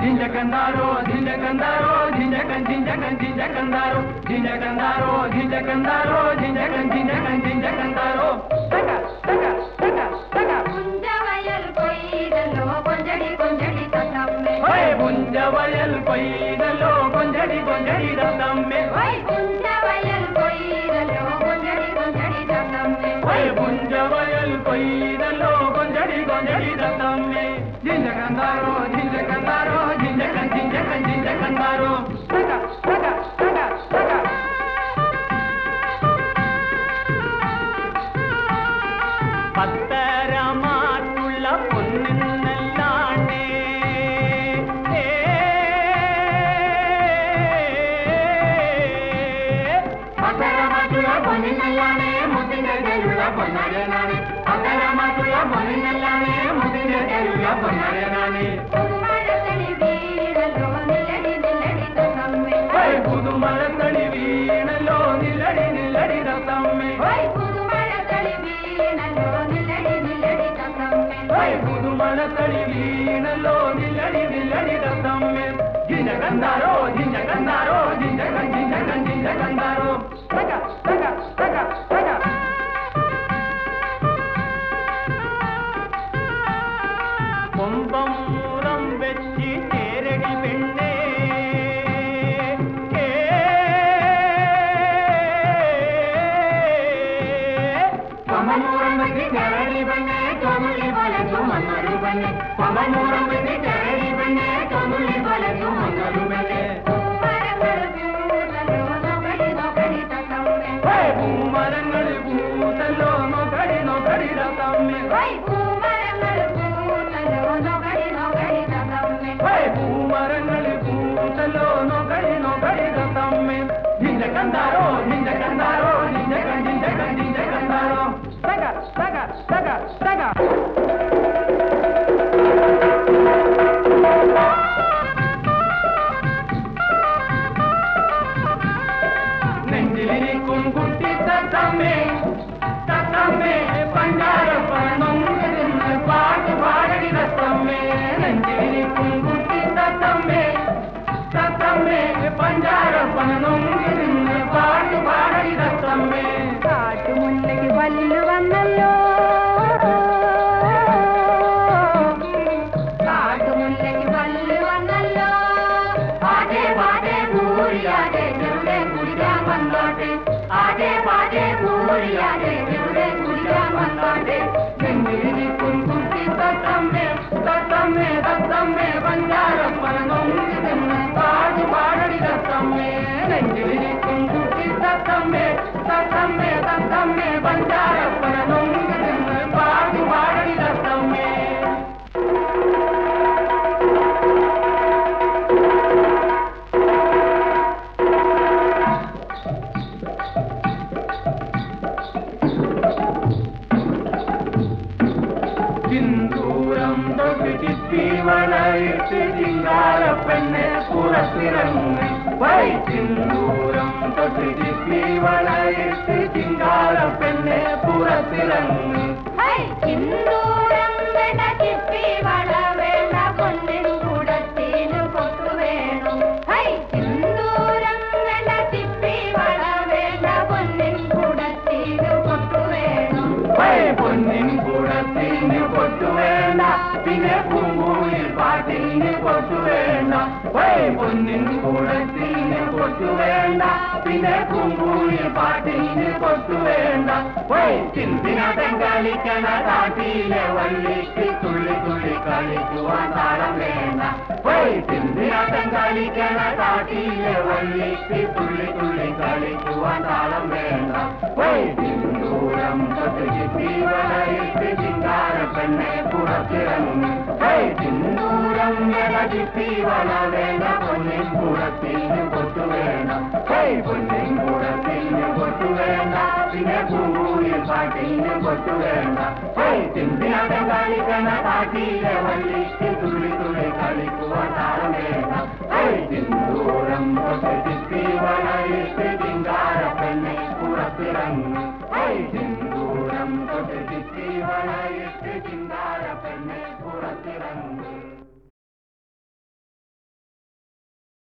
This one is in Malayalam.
ജിഞ്ചകന്താരോ ജിഞ്ചകന്താരോ ജിഞ്ചകൻ ജിഞ്ചകൻ ജിഞ്ചകന്താരോ ജിഞ്ചകന്താരോ ജിഞ്ചകന്താരോ ജിഞ്ചകൻ ജിഞ്ചകൻ ജിഞ്ചകന്താരോ തക തക തക തക പുഞ്ചവയൽ കൊയ്തല്ലോ കൊഞ്ചടി കൊഞ്ചടി തത്തമ്മേ ഹോയ് പുഞ്ചവയൽ കൊയ്തല്ലോ കൊഞ്ചടി കൊഞ്ചടി തത്തമ്മേ ഹോയ് പുഞ്ചവയൽ കൊയ്തല്ലോ കൊഞ്ചടി കൊഞ്ചടി തത്തമ്മേ ഹോയ് പുഞ്ചവയൽ കൊയ്തല്ലോ കൊഞ്ചടി കൊഞ്ചടി തത്തമ്മേ ജിഞ്ചകന്താരോ ജിഞ്ചകന്താരോ ജിഞ്ചകൻ ജിഞ്ചകൻ ജിഞ്ചകന്താരോ തക തക തക തക പത്തരമാറ്റുള്ള പൊന്നിന്നല്ലാണ്ടേ പത്തരമാറ്റുള്ള പൊന്നിന്നല്ലാണേ മുത്തിൻ്റെ കയ്യിലുള്ള പൊന്നരനാണ് പത്തരമാറ്റുള്ള പൊന്നിന്നല്ലാണേ മുത്തിൻ്റെ കയ്യിലുള്ള പൊന്നരനാണ് പുതുമഴത്തടി വീണല്ലോ നില്ലടി നില്ലടി തത്തമ്മേ ഹോയ് പുതുമഴത്തടി വീണല്ലോ നില്ലടി നില്ലടി തത്തമ്മേ ഹോയ് പുതുമഴത്തടി വീണല്ലോ നില്ലടി നില്ലടി തത്തമ്മേ ഹോയ് പുതുമഴത്തടി വീണല്ലോ നില്ലടി നില്ലടി തത്തമ്മേ ജിഞ്ചകന്താരോ ജിഞ്ചകന്താരോ ജിഞ്ചകൻ ജിഞ്ചകൻ ജിഞ്ചകന്താരോ തക തക തക തക കൊമ്പം മൂറം വെച്ച് ചേരടി പെണ്ണേ കൊമ്പമൂറം വെച്ച് ചേരടി പെണ്ണേ ചൊമുലി പോലെ ചുമന്നൊരു പെണ്ണേ കൊമ്പമൂറം വെച്ച് ചേരടി പെണ്ണേ ചൊമുലി പോലെ ചുമന്നൊരു പെണ്ണേ പൂമരങ്ങൾ പൂത്തല്ലോ നോക്കടി നോക്കടി തത്തമ്മേ ഹോയ് പൂമരങ്ങൾ പൂത്തല്ലോ നോക്കടി നോക്കടി തത്തമ്മേ ഹോയ് പൂമരങ്ങൾ പൂത്തല്ലോ നോക്കടി നോക്കടി തത്തമ്മേ ഹോയ് പൂമരങ്ങൾ പൂത്തല്ലോ നോക്കടി നോക്കടി തത്തമ്മേ ജിഞ്ചകന്താരോ ജിഞ്ചകന്താരോ ജിഞ്ചകൻ ജിഞ്ചകൻ ജിഞ്ചകന്താരോ തക തക തക തക നെഞ്ചിലിരിക്കും കുട്ടി തത്തമ്മേ തത്തമ്മേ പണ്ടാരപ്പണം പാട്ട് പാടടി തത്തമ്മേ നെഞ്ചിലിരിക്കും കുട്ടി തത്തമ്മേ തത്തമ്മേ പണ്ടാരപ്പണം പാട്ട് പാടടി തത്തമ്മേ കാട്ടുമുല്ലയ്ക്ക് പല്ല് വന്നല്ലോ കാട്ടുമുല്ലയ്ക്ക് പല്ല് വന്നല്ലോ പാടേ പാടേ പൂരിയാതെ എവിടെ കുടിക്കാൻ വന്നോട്ടെ ആടേ പാടേ പൂരിയാതെ എവിടെ കുടിക്കാൻ വന്നോട്ടെ നെഞ്ചിലിരിക്കും കുട്ടി തത്തമ്മേ തത്തമ്മേ തത്തമ്മേ പണ്ടാരപ്പണം പാട്ട് പാടടി തത്തമ്മേ നെഞ്ചിലിരിക്കും കുട്ടി തത്തമ്മേ തത്തമ്മേ തത്തമ്മേ പണ്ടാരപ്പണം പാട്ട് പാടടി തത്തമ്മേ സിന്ദൂരം തൊട്ട് ചിപ്പി വളയിട്ട് ചിങ്കാരപ്പെണ്ണെ പുറത്തിറങ്ങി വൈ സിന്ദൂരം തൊട്ട് ചിപ്പി വളയിട്ട് ചിങ്കാരപ്പെണ്ണെ പുറത്തിറങ്ങി സിന്ദൂരം വേണ്ട ചിപ്പി വള വേണ്ട പൊന്നിൻ കൂടത്തിന് പൊട്ടു വേണം സിന്ദൂരം വേണ്ട ചിപ്പി വള വേണ്ട പൊന്നിൻ കൂടത്തിന് പൊട്ടു വേണം വൈ പൊന്നിൻ കൂടത്തിന് പൊട്ടു വേണ്ട പിന്നെ പൂങ്കൂയിൽ പാട്ടിന് പൊട്ടു വേണ്ട വൈ പൊന്നിൻ കൂടത്തിന് പൊട്ടു വേണ്ട പിന്നെ പൂങ്കൂയിൽ പാട്ടിന് പൊട്ടു വേണ്ട വൈ ചിന്തിനാട്ടം കളിക്കണ കാട്ടിയിലെ വള്ളിക്ക് തുള്ളി തുള്ളി കളിക്കുവാൻ താളം വേണ്ട വൈ ചിന്തിനാട്ടം കളിക്കണ കാട്ടിയിലെ വള്ളിക്ക് തുള്ളി തുള്ളി കളിക്കുവാൻ താളം വേണ്ട വൈ സിന്ദൂരം തൊട്ട് ചിപ്പി വളയിട്ട് ചിങ്കാരപ്പെണ്ണെ പുറത്തിറങ്ങി വൈ സിന്ദൂരം വേണ്ട ചിപ്പി വള വേണ്ട പൊന്നിൻ കൂടത്തിന് പൊട്ടു വേണ്ട വൈ പൊന്നിൻ കൂടത്തിന് പൊട്ടു വേണ്ട പിന്നെ പൂങ്കൂയിൽ പാട്ടിന് പൊട്ടു വേണ്ട വൈ ചിന്തിനാട്ടം കളിക്കണ കാട്ടിയിലെ വള്ളിക്ക് തുള്ളി തുള്ളി കളിക്കുവാൻ താളം വേണ്ട വൈ സിന്ദൂരം തൊട്ട് ചിപ്പി വളയിട്ട്